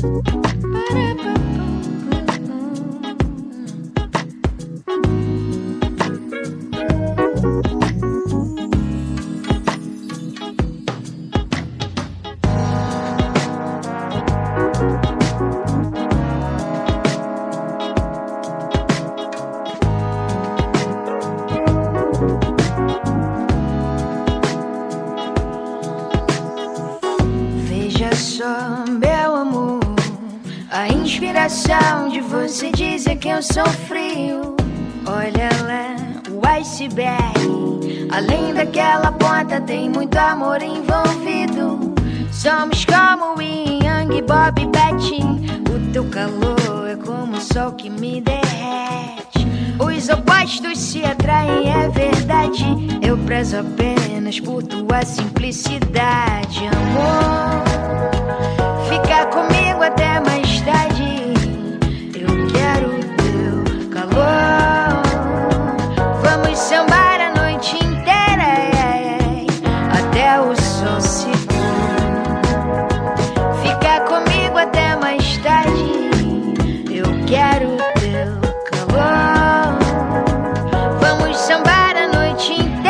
Meu amor, a inspiração de você dizer que eu sou frio. Olha lá, o iceberg, além daquela ponta tem muito amor envolvido. Somos como Yang, Bob e Betty. O teu calor é como o sol que me derrete. Os opostos se atraem, é verdade. Eu prezo apenas por tua simplicidade, amor. Fica comigo até mais tarde. Eu quero teu calor. Vamos sambar a noite inteira, até o sol se pôr. Fica comigo até mais tarde. Eu quero teu calor. Vamos sambar a noite inteira.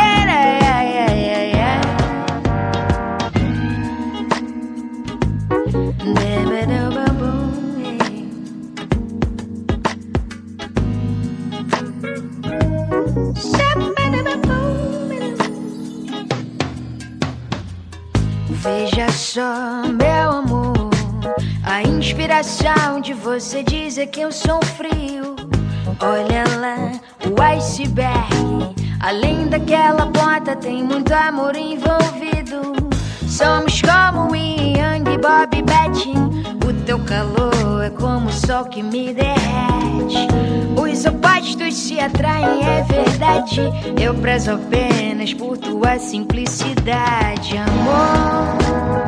Veja só, meu amor, a inspiração de você dizer que eu sou frio. Olha lá, o iceberg, além daquela ponta tem muito amor envolvido. Somos como Yang, Bob e Betty. O teu calor é como o sol que me derrete. Os opostos se atraem, é verdade. Eu prezo apenas por tua simplicidade, amor.